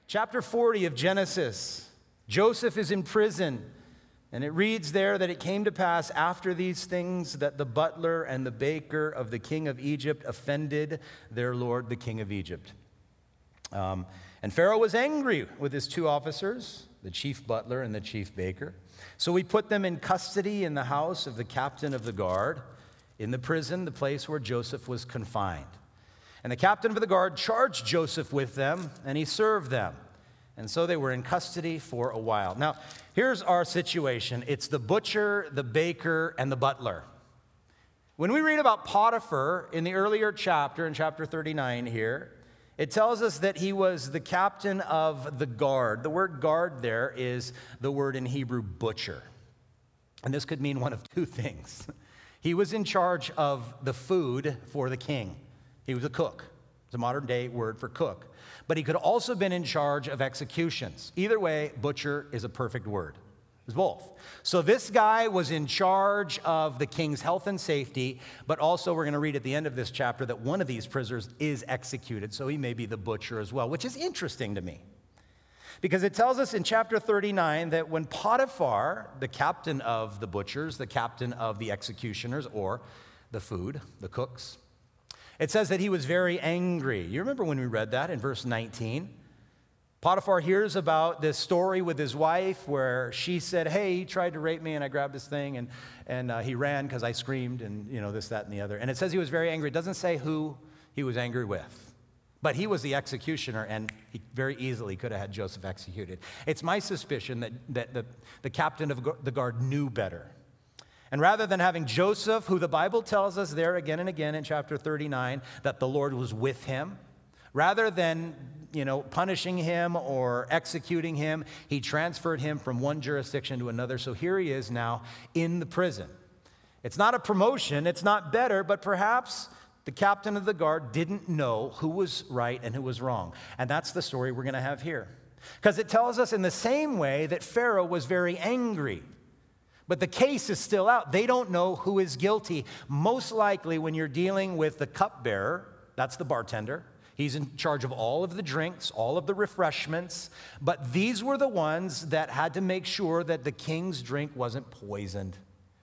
Chapter 40 of Genesis. Joseph is in prison, and it reads there that it came to pass after these things that the butler and the baker of the king of Egypt offended their lord, the king of Egypt. And Pharaoh was angry with his two officers, the chief butler and the chief baker. So he put them in custody in the house of the captain of the guard, in the prison, the place where Joseph was confined. And the captain of the guard charged Joseph with them, and he served them. And so they were in custody for a while. Now, here's our situation. It's the butcher, the baker, and the butler. When we read about Potiphar in the earlier chapter, in chapter 39 here, it tells us that he was the captain of the guard. The word guard there is the word in Hebrew butcher. And this could mean one of two things. He was in charge of the food for the king. He was a cook. It's a modern day word for cook. But he could also have been in charge of executions. Either way, butcher is a perfect word. It was both. So this guy was in charge of the king's health and safety, but also we're going to read at the end of this chapter that one of these prisoners is executed, so he may be the butcher as well, which is interesting to me. Because it tells us in chapter 39 that when Potiphar, the captain of the butchers, the captain of the executioners, or the food, the cooks, it says that he was very angry. You remember when we read that in verse 19? Potiphar hears about this story with his wife where she said, hey, he tried to rape me and I grabbed this thing and he ran because I screamed and, this, that, and the other. And it says he was very angry. It doesn't say who he was angry with. But he was the executioner, and he very easily could have had Joseph executed. It's my suspicion that the captain of the guard knew better. And rather than having Joseph, who the Bible tells us there again and again in chapter 39, that the Lord was with him, rather than, punishing him or executing him, he transferred him from one jurisdiction to another. So here he is now in the prison. It's not a promotion, it's not better, but perhaps the captain of the guard didn't know who was right and who was wrong. And that's the story we're going to have here. Because it tells us in the same way that Pharaoh was very angry. But the case is still out. They don't know who is guilty. Most likely when you're dealing with the cupbearer, that's the bartender. He's in charge of all of the drinks, all of the refreshments. But these were the ones that had to make sure that the king's drink wasn't poisoned.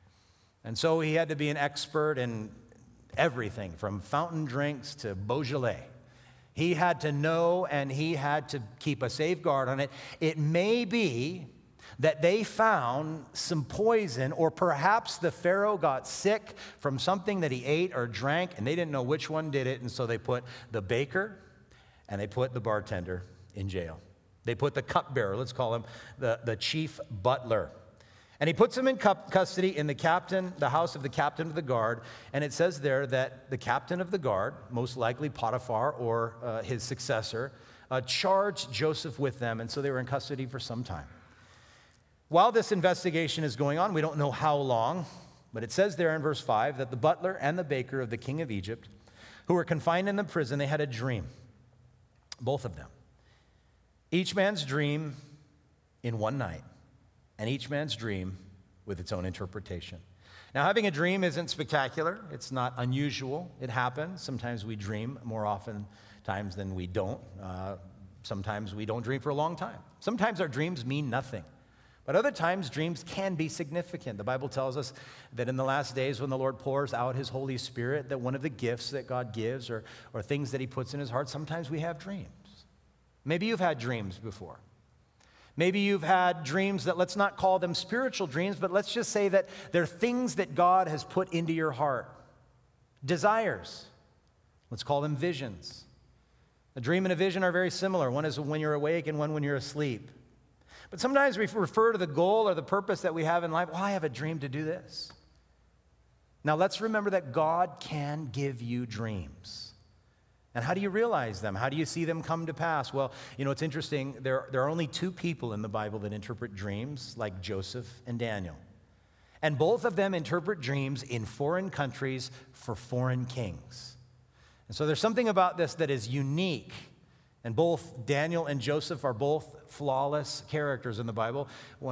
And so he had to be an expert in everything from fountain drinks to Beaujolais. He had to know and he had to keep a safeguard on it. It may be that they found some poison, or perhaps the Pharaoh got sick from something that he ate or drank and they didn't know which one did it, and so they put the baker and they put the bartender in jail. They put the cupbearer, let's call him the chief butler. And he puts him in custody in the house of the captain of the guard. And it says there that the captain of the guard, most likely Potiphar or his successor, charged Joseph with them. And so they were in custody for some time. While this investigation is going on, we don't know how long, but it says there in verse 5 that the butler and the baker of the king of Egypt, who were confined in the prison, they had a dream, both of them. Each man's dream in one night. And each man's dream with its own interpretation. Now, having a dream isn't spectacular. It's not unusual. It happens. Sometimes we dream more often times than we don't. Sometimes we don't dream for a long time. Sometimes our dreams mean nothing. But other times, dreams can be significant. The Bible tells us that in the last days when the Lord pours out his Holy Spirit, that one of the gifts that God gives or things that he puts in his heart, sometimes we have dreams. Maybe you've had dreams before. Maybe you've had dreams that, let's not call them spiritual dreams, but let's just say that they're things that God has put into your heart. Desires. Let's call them visions. A dream and a vision are very similar. One is when you're awake and one when you're asleep. But sometimes we refer to the goal or the purpose that we have in life. Well, I have a dream to do this. Now let's remember that God can give you dreams. And how do you realize them? How do you see them come to pass? Well, it's interesting. There are only two people in the Bible that interpret dreams, like Joseph and Daniel. And both of them interpret dreams in foreign countries for foreign kings. And so there's something about this that is unique. And both Daniel and Joseph are both flawless characters in the Bible.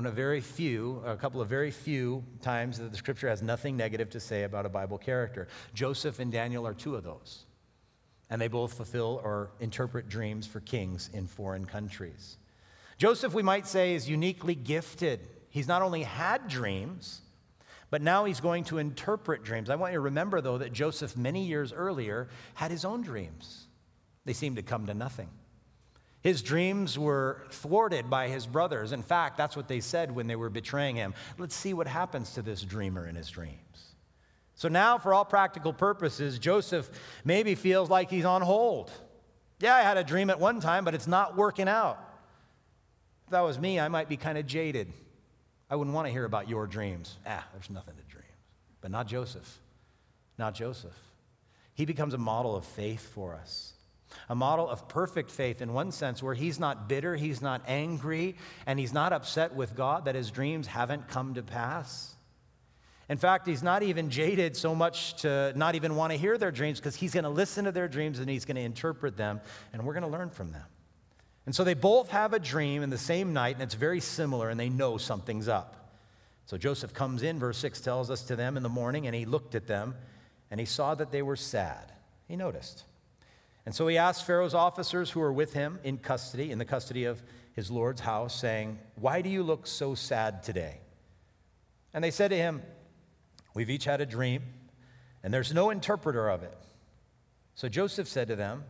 A couple of very few times that the scripture has nothing negative to say about a Bible character. Joseph and Daniel are two of those. and they both fulfill or interpret dreams for kings in foreign countries. Joseph, we might say, is uniquely gifted. He's not only had dreams, but now he's going to interpret dreams. I want you to remember, though, that Joseph, many years earlier, had his own dreams. They seemed to come to nothing. His dreams were thwarted by his brothers. In fact, that's what they said when they were betraying him. Let's see what happens to this dreamer in his dreams. So now, for all practical purposes, Joseph maybe feels like he's on hold. Yeah, I had a dream at one time, but it's not working out. If that was me, I might be kind of jaded. I wouldn't want to hear about your dreams. There's nothing to dreams. But not Joseph. Not Joseph. He becomes a model of faith for us. A model of perfect faith in one sense, where he's not bitter, he's not angry, and he's not upset with God that his dreams haven't come to pass. In fact, he's not even jaded so much to not even want to hear their dreams, because he's going to listen to their dreams and he's going to interpret them, and we're going to learn from them. And so they both have a dream in the same night, and it's very similar, and they know something's up. So Joseph comes in, verse 6 tells us, to them in the morning, and he looked at them, and he saw that they were sad. He noticed. And so he asked Pharaoh's officers who were with him in the custody of his Lord's house, saying, "Why do you look so sad today?" And they said to him, "We've each had a dream, and there's no interpreter of it." So Joseph said to them,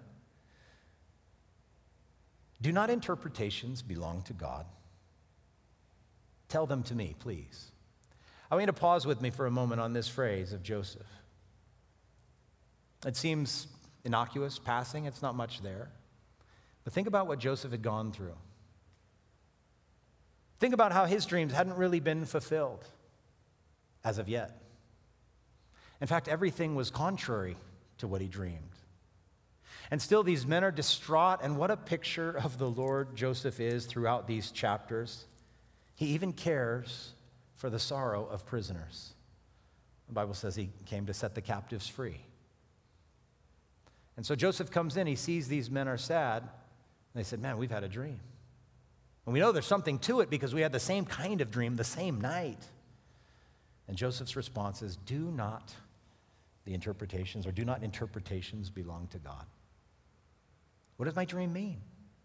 "Do not interpretations belong to God? Tell them to me, please." I want you to pause with me for a moment on this phrase of Joseph. It seems innocuous, passing, it's not much there. But think about what Joseph had gone through. Think about how his dreams hadn't really been fulfilled as of yet. In fact, everything was contrary to what he dreamed. And still, these men are distraught, and what a picture of the Lord Joseph is throughout these chapters. He even cares for the sorrow of prisoners. The Bible says he came to set the captives free. And so Joseph comes in, he sees these men are sad, and they said, "Man, we've had a dream." And we know there's something to it because we had the same kind of dream the same night. And Joseph's response is, do not interpretations belong to God? What does my dream mean?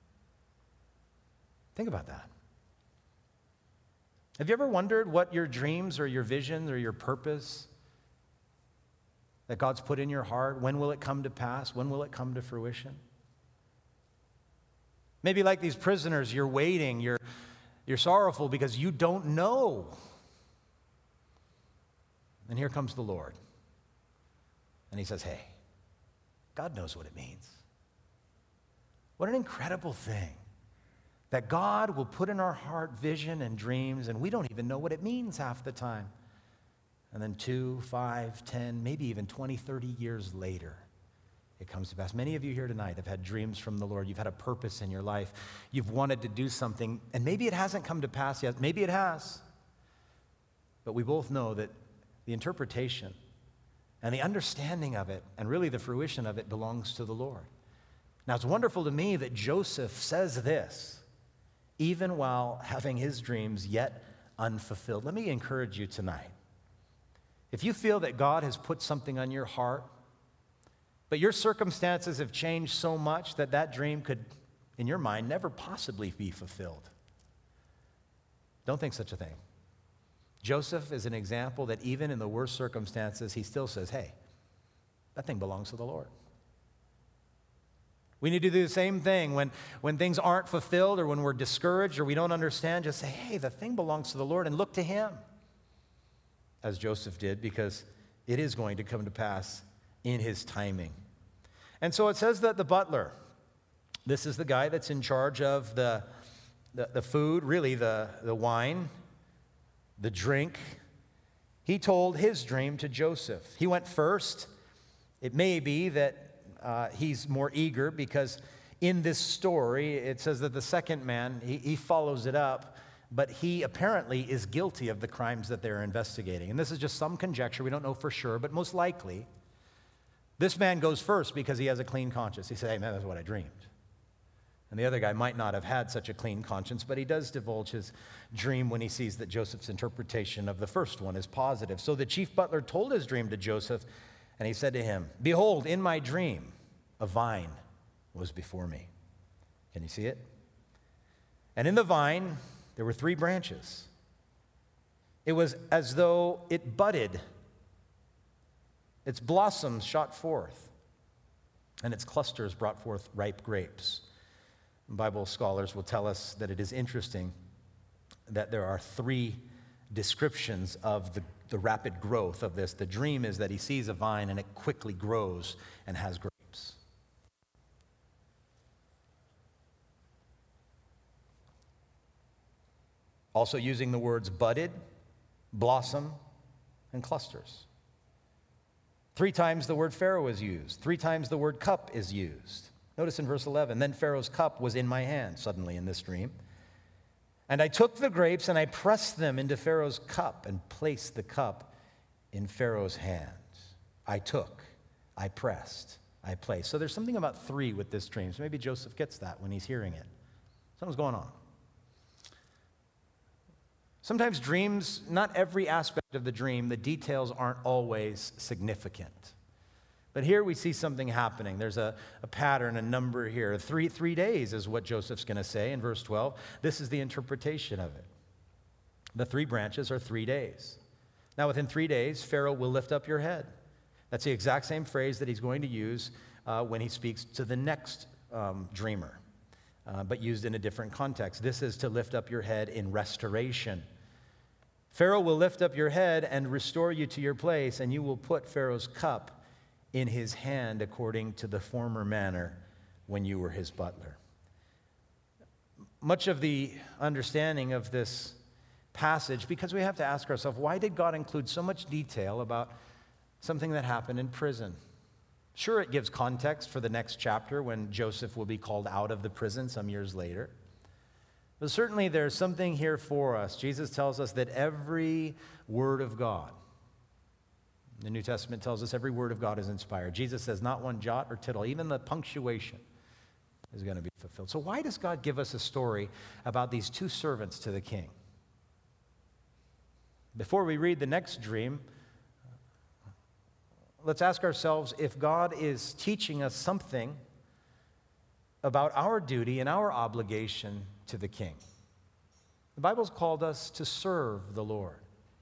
Think about that. Have you ever wondered what your dreams or your visions or your purpose that God's put in your heart, when will it come to pass? When will it come to fruition? Maybe like these prisoners, you're waiting, you're sorrowful because you don't know. And here comes the Lord. And he says, "Hey, God knows what it means." What an incredible thing that God will put in our heart vision and dreams, and we don't even know what it means half the time. And then 2, 5, 10, maybe even 20, 30 years later, it comes to pass. Many of you here tonight have had dreams from the Lord. You've had a purpose in your life. You've wanted to do something, and maybe it hasn't come to pass yet. Maybe it has. But we both know that the interpretation and the understanding of it, and really the fruition of it, belongs to the Lord. Now, it's wonderful to me that Joseph says this, even while having his dreams yet unfulfilled. Let me encourage you tonight. If you feel that God has put something on your heart, but your circumstances have changed so much that that dream could, in your mind, never possibly be fulfilled, don't think such a thing. Joseph is an example that even in the worst circumstances, he still says, "Hey, that thing belongs to the Lord." We need to do the same thing when things aren't fulfilled or when we're discouraged or we don't understand. Just say, "Hey, the thing belongs to the Lord," and look to him, as Joseph did, because it is going to come to pass in his timing. And so it says that the butler, this is the guy that's in charge of the food, really the wine, the drink. He told his dream to Joseph. He went first. It may be that he's more eager because in this story, it says that the second man, he follows it up, but he apparently is guilty of the crimes that they're investigating. And this is just some conjecture. We don't know for sure, but most likely, this man goes first because he has a clean conscience. He said, "Hey, man, that's what I dreamed." And the other guy might not have had such a clean conscience, but he does divulge his dream when he sees that Joseph's interpretation of the first one is positive. So the chief butler told his dream to Joseph, and he said to him, "Behold, in my dream, a vine was before me. Can you see it? And in the vine, there were 3 branches. It was as though it budded. Its blossoms shot forth, and its clusters brought forth ripe grapes. Bible scholars will tell us that it is interesting that there are 3 descriptions of the rapid growth of this. The dream is that he sees a vine and it quickly grows and has grapes. Also using the words budded, blossom, and clusters. 3 times the word Pharaoh is used. 3 times the word cup is used. Notice in verse 11, then Pharaoh's cup was in my hand, suddenly in this dream. And I took the grapes and I pressed them into Pharaoh's cup and placed the cup in Pharaoh's hand. I took, I pressed, I placed. So there's something about 3 with this dream. So maybe Joseph gets that when he's hearing it. Something's going on. Sometimes dreams, not every aspect of the dream, the details aren't always significant. But here we see something happening. There's a pattern, a number here. 3 days is what Joseph's going to say in verse 12. This is the interpretation of it. The 3 branches are 3 days. Now within 3 days, Pharaoh will lift up your head. That's the exact same phrase that he's going to use when he speaks to the next dreamer, but used in a different context. This is to lift up your head in restoration. Pharaoh will lift up your head and restore you to your place, and you will put Pharaoh's cup in his hand according to the former manner when you were his butler. Much of the understanding of this passage, because we have to ask ourselves, why did God include so much detail about something that happened in prison? Sure, it gives context for the next chapter when Joseph will be called out of the prison some years later. But certainly there's something here for us. Jesus tells us that every word of God, the New Testament tells us every word of God is inspired. Jesus says not one jot or tittle, even the punctuation is going to be fulfilled. So why does God give us a story about these 2 servants to the king? Before we read the next dream, let's ask ourselves if God is teaching us something about our duty and our obligation to the king. The Bible's called us to serve the Lord.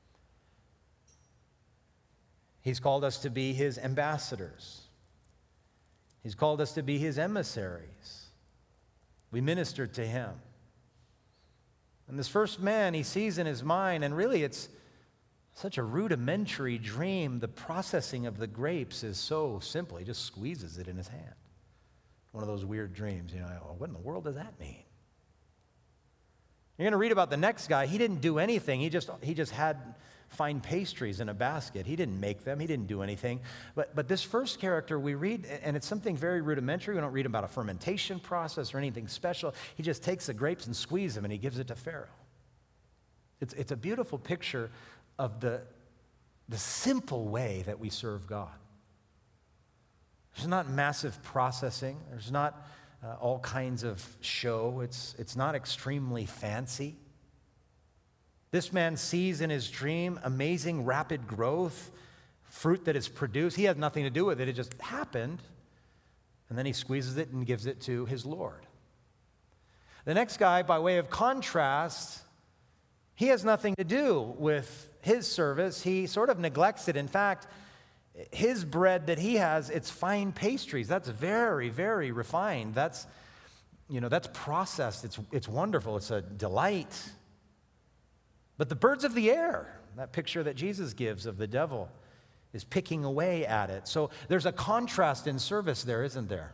He's called us to be his ambassadors. He's called us to be his emissaries. We minister to him. And this first man, he sees in his mind, and really it's such a rudimentary dream. The processing of the grapes is so simple. He just squeezes it in his hand. One of those weird dreams, what in the world does that mean? You're going to read about the next guy. He didn't do anything. He just had fine pastries in a basket. He didn't make them. He didn't do anything. But this first character we read, and it's something very rudimentary. We don't read about a fermentation process or anything special. He just takes the grapes and squeezes them, and he gives it to Pharaoh. It's a beautiful picture of the simple way that we serve God. There's not massive processing. There's not all kinds of show. It's not extremely fancy. This man sees in his dream amazing rapid growth, fruit that is produced. He has nothing to do with it. It just happened. And then he squeezes it and gives it to his Lord. The next guy, by way of contrast, he has nothing to do with his service. He sort of neglects it. In fact, his bread that he has, it's fine pastries. That's very, very refined. That's processed. It's wonderful. It's a delight. But the birds of the air, that picture that Jesus gives of the devil, is picking away at it. So there's a contrast in service there, isn't there?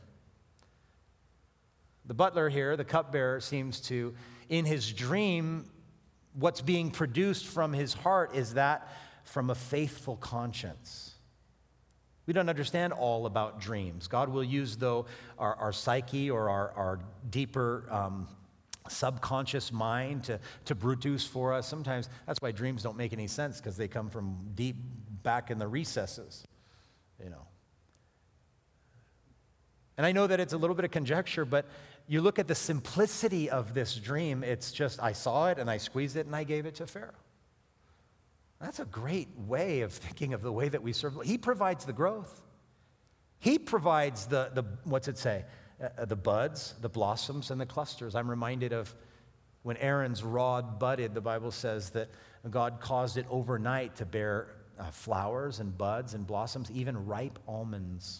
The butler here, the cupbearer, seems to, in his dream, what's being produced from his heart is that from a faithful conscience. We don't understand all about dreams. God will use, though, our psyche or our deeper subconscious mind to produce for us. Sometimes that's why dreams don't make any sense, because they come from deep back in the recesses, And I know that it's a little bit of conjecture, but you look at the simplicity of this dream, it's just, I saw it and I squeezed it and I gave it to Pharaoh. That's a great way of thinking of the way that we serve. He provides the growth. He provides the what's it say? The buds, the blossoms, and the clusters. I'm reminded of when Aaron's rod budded, the Bible says that God caused it overnight to bear flowers and buds and blossoms, even ripe almonds.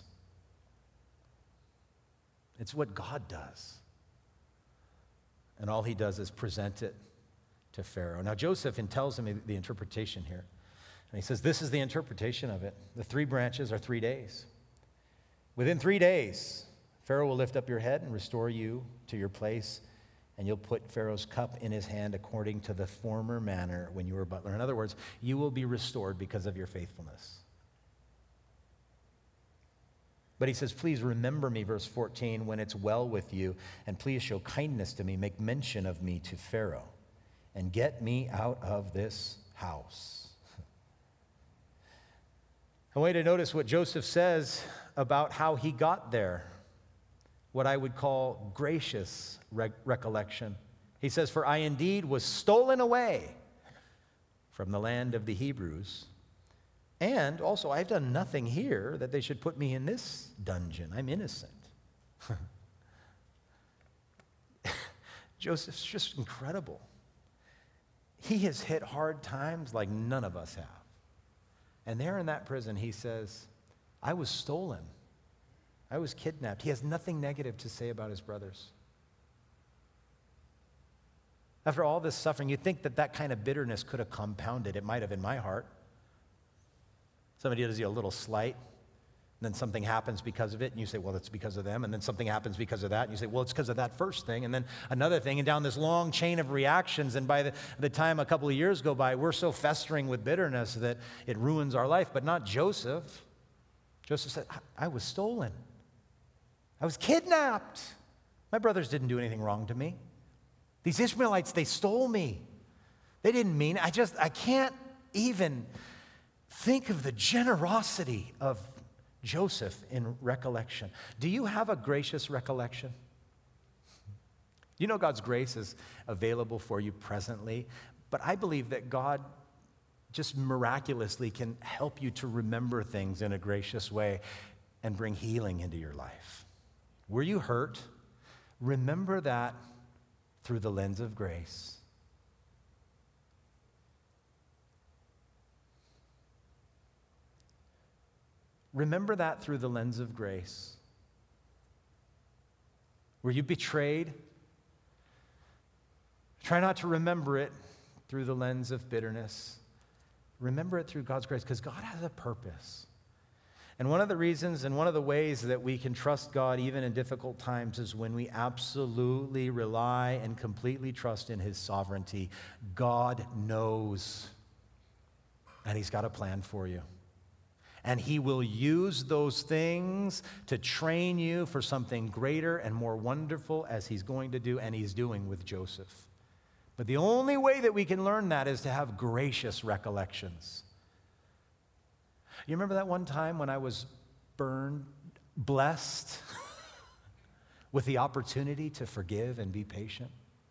It's what God does. And all he does is present it to Pharaoh. Now Joseph tells him the interpretation here. And he says, this is the interpretation of it. The 3 branches are 3 days. Within 3 days, Pharaoh will lift up your head and restore you to your place, and you'll put Pharaoh's cup in his hand according to the former manner when you were a butler. In other words, you will be restored because of your faithfulness. But he says, please remember me, verse 14, when it's well with you, and please show kindness to me, make mention of me to Pharaoh, and get me out of this house. I want you to notice what Joseph says about how he got there, what I would call gracious recollection. He says, for I indeed was stolen away from the land of the Hebrews, and also I've done nothing here that they should put me in this dungeon. I'm innocent. Joseph's just incredible. He has hit hard times like none of us have. And there in that prison, he says, I was stolen. I was kidnapped. He has nothing negative to say about his brothers. After all this suffering, you'd think that kind of bitterness could have compounded. It might have in my heart. Somebody does you a little slight, and then something happens because of it, and you say, well, it's because of them, and then something happens because of that, and you say, well, it's because of that first thing, and then another thing, and down this long chain of reactions, and by the time a couple of years go by, we're so festering with bitterness that it ruins our life, but not Joseph. Joseph said, I was stolen. I was kidnapped. My brothers didn't do anything wrong to me. These Ishmaelites, they stole me. They didn't mean it. I can't even think of the generosity of Joseph in recollection. Do you have a gracious recollection? You know God's grace is available for you presently, but I believe that God just miraculously can help you to remember things in a gracious way and bring healing into your life. Were you hurt? Remember that through the lens of grace. Remember that through the lens of grace. Were you betrayed? Try not to remember it through the lens of bitterness. Remember it through God's grace, because God has a purpose. And one of the reasons and one of the ways that we can trust God even in difficult times is when we absolutely rely and completely trust in His sovereignty. God knows, and He's got a plan for you. And He will use those things to train you for something greater and more wonderful, as He's going to do, and He's doing with Joseph. But the only way that we can learn that is to have gracious recollections. You remember that one time when I was blessed with the opportunity to forgive and be patient?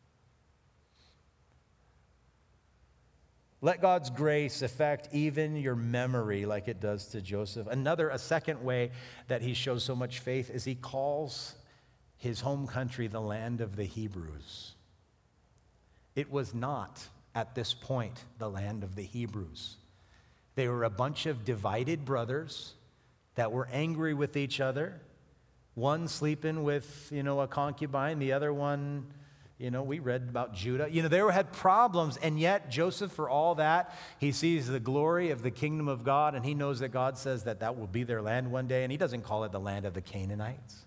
Let God's grace affect even your memory like it does to Joseph. A second way that he shows so much faith is he calls his home country the land of the Hebrews. It was not, at this point, the land of the Hebrews. They were a bunch of divided brothers that were angry with each other. One sleeping with, a concubine, the other one, we read about Judah. They had problems, and yet Joseph, for all that, he sees the glory of the kingdom of God, and he knows that God says that will be their land one day, and he doesn't call it the land of the Canaanites.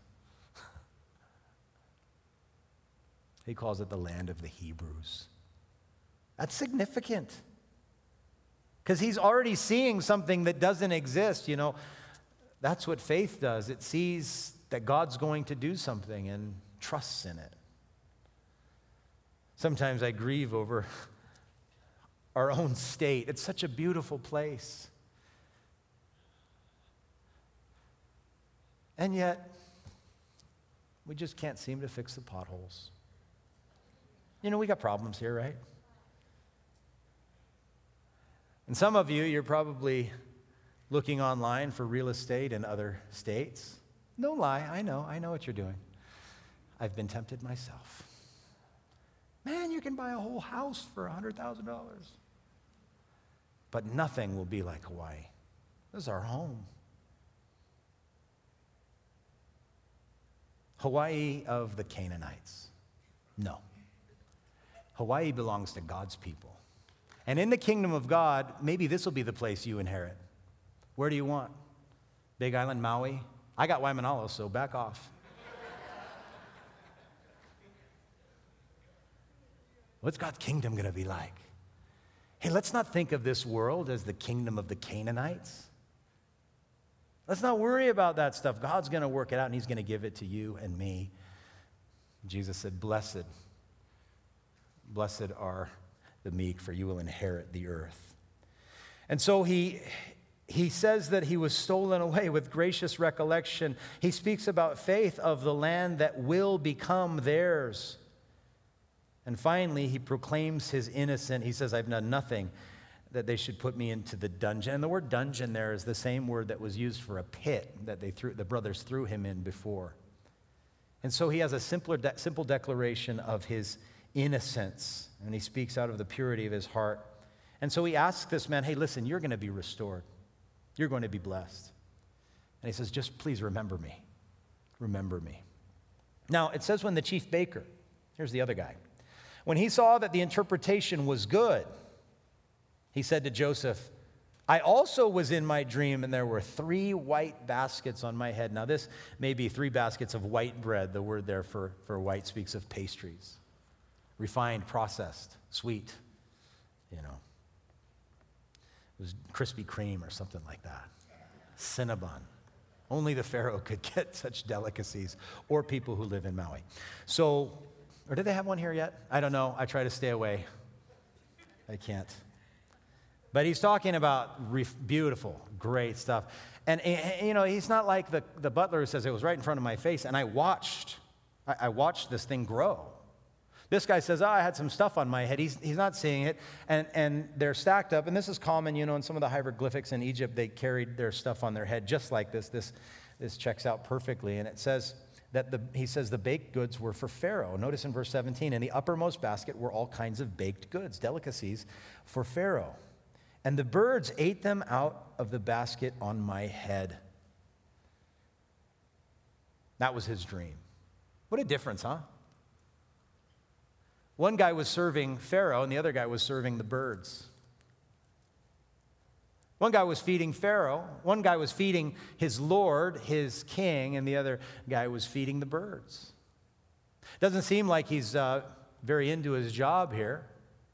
He calls it the land of the Hebrews. That's significant, because he's already seeing something that doesn't exist. That's what faith does. It sees that God's going to do something and trusts in it. Sometimes I grieve over our own state. It's such a beautiful place. And yet, we just can't seem to fix the potholes. We got problems here, right? And some of you, you're probably looking online for real estate in other states. No lie, I know what you're doing. I've been tempted myself. Man, you can buy a whole house for $100,000. But nothing will be like Hawaii. This is our home. Hawaii of the Canaanites. No. Hawaii belongs to God's people. And in the kingdom of God, maybe this will be the place you inherit. Where do you want? Big Island, Maui? I got Waimanalo, so back off. What's God's kingdom going to be like? Hey, let's not think of this world as the kingdom of the Canaanites. Let's not worry about that stuff. God's going to work it out, and he's going to give it to you and me. Jesus said, blessed are the meek, for you will inherit the earth. And so he says that he was stolen away with gracious recollection. He speaks about faith of the land that will become theirs. And finally, he proclaims his innocence. He says, I've done nothing that they should put me into the dungeon. And the word dungeon there is the same word that was used for a pit that the brothers threw him in before. And so he has a simple declaration of his innocence, and he speaks out of the purity of his heart. And so he asks this man, hey, listen, you're going to be restored. You're going to be blessed. And he says, just please remember me. Remember me. Now, it says when the chief baker, here's the other guy, when he saw that the interpretation was good, he said to Joseph, I also was in my dream, and there were 3 white baskets on my head. Now, this may be 3 baskets of white bread. The word there for white speaks of pastries. Refined, processed, sweet, It was Krispy Kreme or something like that. Cinnabon. Only the Pharaoh could get such delicacies, or people who live in Maui. So, or did they have one here yet? I don't know. I try to stay away. I can't. But he's talking about beautiful, great stuff. And, he's not like the butler who says, it was right in front of my face, and I watched this thing grow. This guy says, I had some stuff on my head. He's not seeing it. And they're stacked up. And this is common, in some of the hieroglyphics in Egypt, they carried their stuff on their head just like this. This checks out perfectly. And it says that he says the baked goods were for Pharaoh. Notice in verse 17, in the uppermost basket were all kinds of baked goods, delicacies for Pharaoh. And the birds ate them out of the basket on my head. That was his dream. What a difference, huh? One guy was serving Pharaoh, and the other guy was serving the birds. One guy was feeding Pharaoh, one guy was feeding his Lord, his king, and the other guy was feeding the birds. Doesn't seem like he's very into his job here.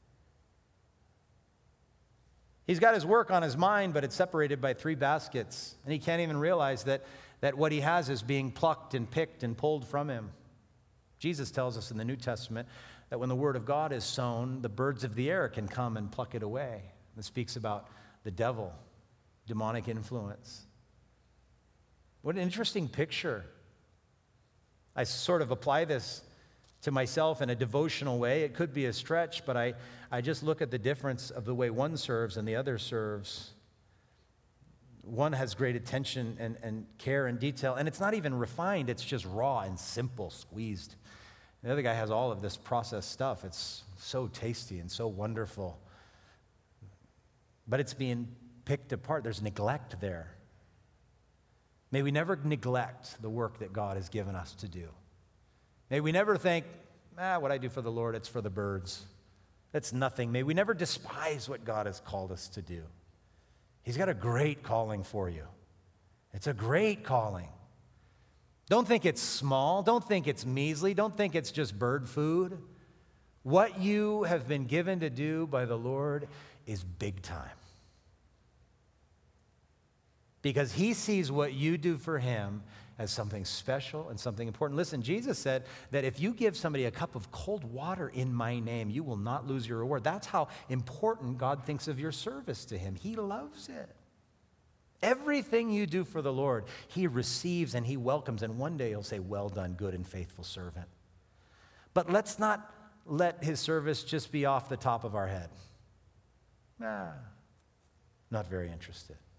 He's got his work on his mind, but it's separated by 3 baskets, and he can't even realize that what he has is being plucked and picked and pulled from him. Jesus tells us in the New Testament that when the word of God is sown, the birds of the air can come and pluck it away. It speaks about the devil, demonic influence. What an interesting picture. I sort of apply this to myself in a devotional way. It could be a stretch, but I just look at the difference of the way one serves and the other serves. One has great attention and care and detail, and it's not even refined. It's just raw and simple, squeezed. The other guy has all of this processed stuff. It's so tasty and so wonderful. But it's being picked apart. There's neglect there. May we never neglect the work that God has given us to do. May we never think, what I do for the Lord, it's for the birds. That's nothing. May we never despise what God has called us to do. He's got a great calling for you. It's a great calling. Don't think it's small. Don't think it's measly. Don't think it's just bird food. What you have been given to do by the Lord is big time. Because he sees what you do for him as something special and something important. Listen, Jesus said that if you give somebody a cup of cold water in my name, you will not lose your reward. That's how important God thinks of your service to him. He loves it. Everything you do for the Lord, he receives and he welcomes. And one day he'll say, well done, good and faithful servant. But let's not let his service just be off the top of our head. Not very interested.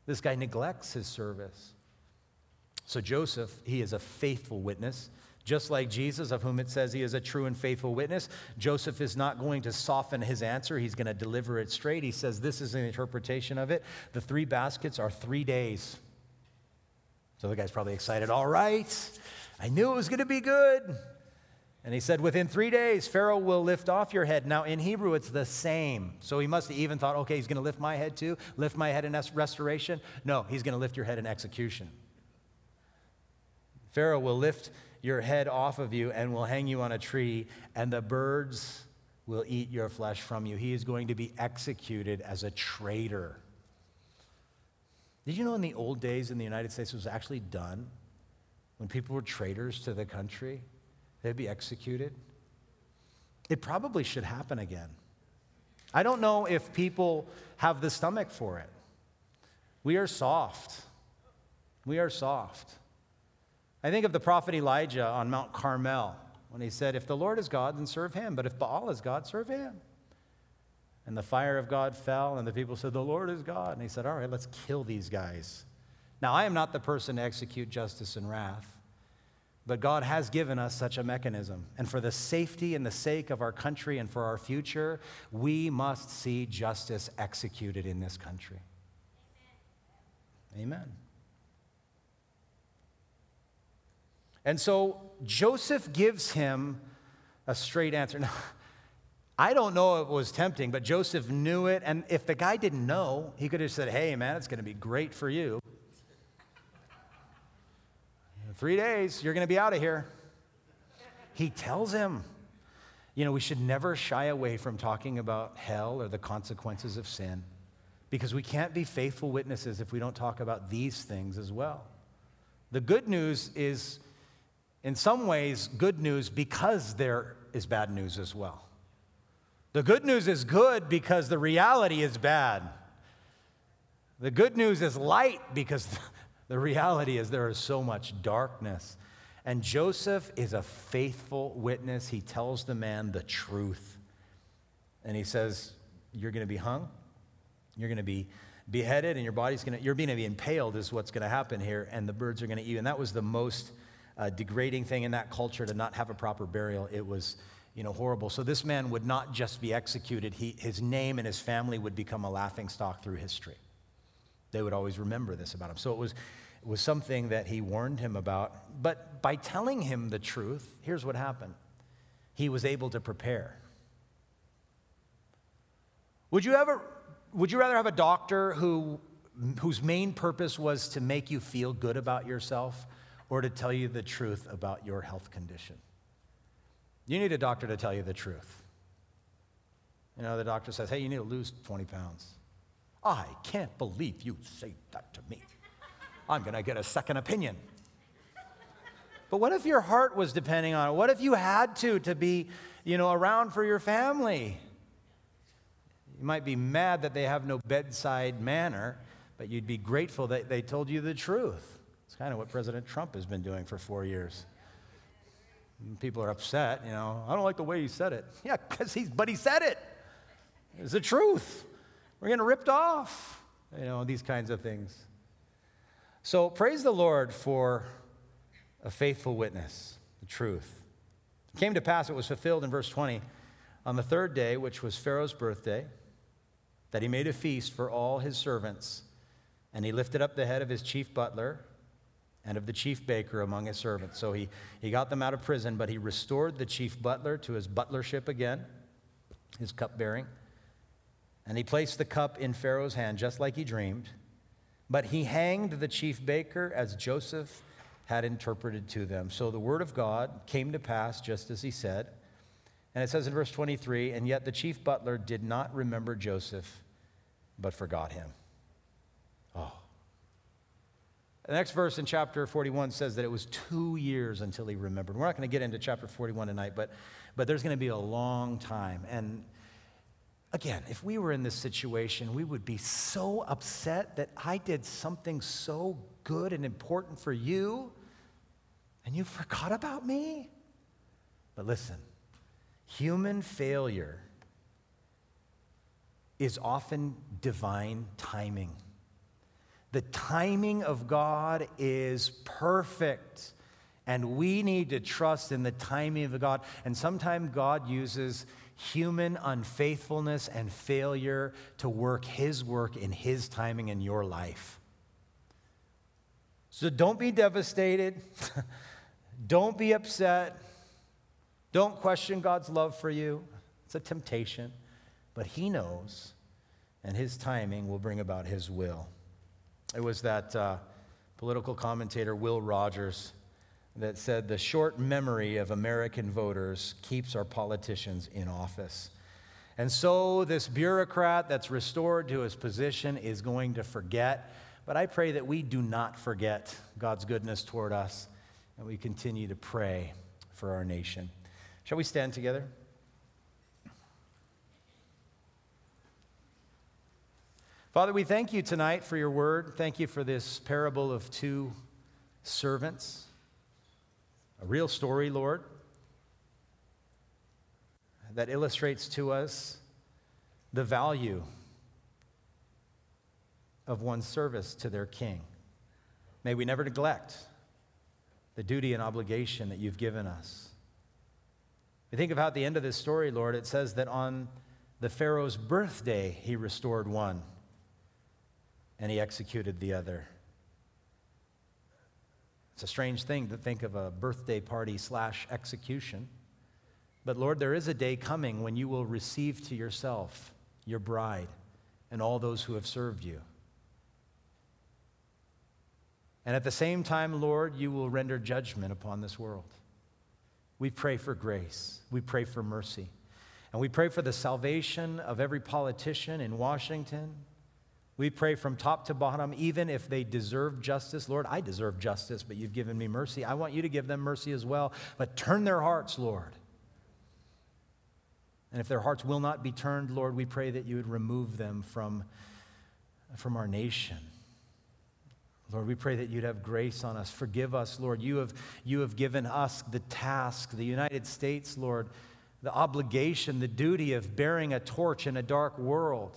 This guy neglects his service. So Joseph, he is a faithful witness. Just like Jesus, of whom it says he is a true and faithful witness, Joseph is not going to soften his answer. He's going to deliver it straight. He says this is an interpretation of it. The 3 baskets are 3 days. So the guy's probably excited. All right, I knew it was going to be good. And he said, within 3 days, Pharaoh will lift off your head. Now, in Hebrew, it's the same. So he must have even thought, okay, he's going to lift my head too, lift my head in restoration. No, he's going to lift your head in execution. Pharaoh will lift your head off of you and will hang you on a tree, and the birds will eat your flesh from you. He is going to be executed as a traitor. Did you know in the old days in the United States it was actually done? When people were traitors to the country, they'd be executed. It probably should happen again. I don't know if people have the stomach for it. We are soft. We are soft. I think of the prophet Elijah on Mount Carmel when he said, if the Lord is God, then serve him. But if Baal is God, serve him. And the fire of God fell, and the people said, the Lord is God. And he said, all right, let's kill these guys. Now, I am not the person to execute justice and wrath, but God has given us such a mechanism. And for the safety and the sake of our country and for our future, we must see justice executed in this country. Amen. And so Joseph gives him a straight answer. Now, I don't know if it was tempting, but Joseph knew it. And if the guy didn't know, he could have said, hey, man, it's going to be great for you. In 3 days, you're going to be out of here. He tells him, we should never shy away from talking about hell or the consequences of sin, because we can't be faithful witnesses if we don't talk about these things as well. The good news is, in some ways, good news because there is bad news as well. The good news is good because the reality is bad. The good news is light because the reality is there is so much darkness. And Joseph is a faithful witness. He tells the man the truth. And he says, you're going to be hung, you're going to be beheaded, and you're going to be impaled is what's going to happen here, and the birds are going to eat you. And that was the most degrading thing in that culture, to not have a proper burial. It was, horrible. So this man would not just be executed. His name and his family would become a laughingstock through history. They would always remember this about him. So it was something that he warned him about. But by telling him the truth, here's what happened. He was able to prepare. Would you rather have a doctor whose main purpose was to make you feel good about yourself, or to tell you the truth about your health condition? You need a doctor to tell you the truth. The doctor says, hey, you need to lose 20 pounds. I can't believe you say that to me. I'm going to get a second opinion. But what if your heart was depending on it? What if you had to be, around for your family? You might be mad that they have no bedside manner, but you'd be grateful that they told you the truth. It's kind of what President Trump has been doing for 4 years. And people are upset, I don't like the way he said it. Yeah, but he said it. It's the truth. We're getting ripped off, these kinds of things. So praise the Lord for a faithful witness, the truth. It came to pass, it was fulfilled in verse 20, on the 3rd day, which was Pharaoh's birthday, that he made a feast for all his servants, and he lifted up the head of his chief butler and of the chief baker among his servants. So he got them out of prison, but he restored the chief butler to his butlership again, his cupbearing. And he placed the cup in Pharaoh's hand, just like he dreamed. But he hanged the chief baker as Joseph had interpreted to them. So the word of God came to pass just as he said. And it says in verse 23, and yet the chief butler did not remember Joseph, but forgot him. Oh. The next verse in chapter 41 says that it was 2 years until he remembered. We're not going to get into chapter 41 tonight, but there's going to be a long time. And again, if we were in this situation, we would be so upset that I did something so good and important for you, and you forgot about me? But listen, human failure is often divine timing. The timing of God is perfect, and we need to trust in the timing of God. And sometimes God uses human unfaithfulness and failure to work His work in His timing in your life. So don't be devastated. Don't be upset. Don't question God's love for you. It's a temptation, but He knows, and His timing will bring about His will. It was that political commentator Will Rogers that said, "The short memory of American voters keeps our politicians in office." And so this bureaucrat that's restored to his position is going to forget. But I pray that we do not forget God's goodness toward us, and we continue to pray for our nation. Shall we stand together? Father, we thank you tonight for your word. Thank you for this parable of two servants. A real story, Lord, that illustrates to us the value of one's service to their king. May we never neglect the duty and obligation that you've given us. We think of how at the end of this story, Lord, it says that on the Pharaoh's birthday, he restored one and he executed the other. It's a strange thing to think of a birthday party / execution. But Lord, there is a day coming when you will receive to yourself your bride and all those who have served you. And at the same time, Lord, you will render judgment upon this world. We pray for grace. We pray for mercy. And we pray for the salvation of every politician in Washington. We pray from top to bottom, even if they deserve justice. Lord, I deserve justice, but you've given me mercy. I want you to give them mercy as well. But turn their hearts, Lord. And if their hearts will not be turned, Lord, we pray that you would remove them from our nation. Lord, we pray that you'd have grace on us. Forgive us, Lord. You have given us the task, the United States, Lord, the obligation, the duty of bearing a torch in a dark world.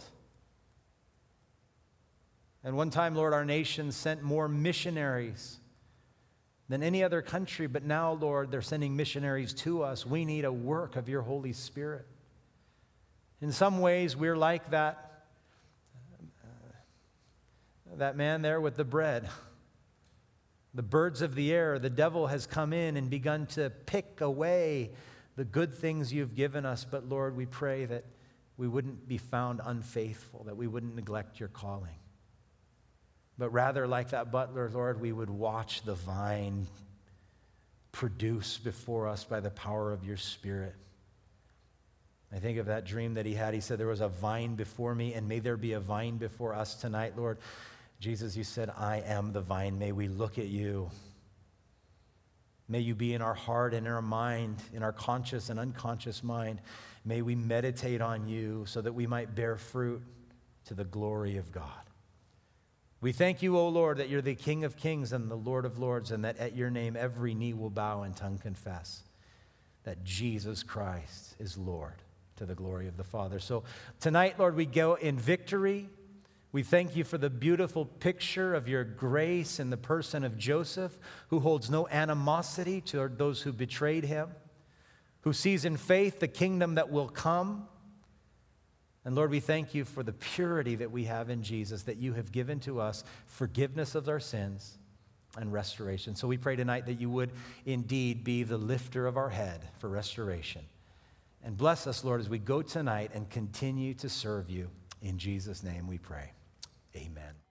And one time, Lord, our nation sent more missionaries than any other country, but now, Lord, they're sending missionaries to us. We need a work of your Holy Spirit. In some ways, we're like that man there with the bread. The birds of the air, the devil has come in and begun to pick away the good things you've given us. But Lord, we pray that we wouldn't be found unfaithful, that we wouldn't neglect your calling. But rather, like that butler, Lord, we would watch the vine produce before us by the power of your Spirit. I think of that dream that he had. He said, there was a vine before me, and may there be a vine before us tonight, Lord. Jesus, you said, I am the vine. May we look at you. May you be in our heart and in our mind, in our conscious and unconscious mind. May we meditate on you so that we might bear fruit to the glory of God. We thank you, O Lord, that you're the King of kings and the Lord of lords, and that at your name every knee will bow and tongue confess that Jesus Christ is Lord, to the glory of the Father. So tonight, Lord, we go in victory. We thank you for the beautiful picture of your grace in the person of Joseph, who holds no animosity toward those who betrayed him, who sees in faith the kingdom that will come. And Lord, we thank you for the purity that we have in Jesus, that you have given to us forgiveness of our sins and restoration. So we pray tonight that you would indeed be the lifter of our head for restoration. And bless us, Lord, as we go tonight and continue to serve you. In Jesus' name we pray. Amen.